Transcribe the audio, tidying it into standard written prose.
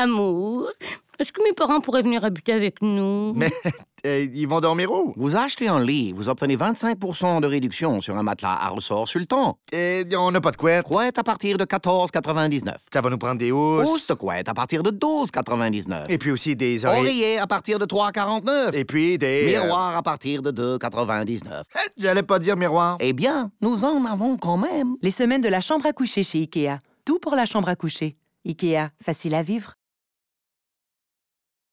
Amour, est-ce que mes parents pourraient venir habiter avec nous? Mais ils vont dormir où? Vous achetez un lit, vous obtenez 25% de réduction sur un matelas à ressort Sultan. Et on n'a pas de couette. Couette à partir de 14,99. Ça va nous prendre des housses. Housse de couette à partir de 12,99. Et puis aussi des oreillers. Oreiller à partir de 3,49. Et puis des... Miroir à partir de 2,99. J'allais pas dire miroir. Eh bien, nous en avons quand même. Les semaines de la chambre à coucher chez Ikea. Tout pour la chambre à coucher. Ikea, facile à vivre.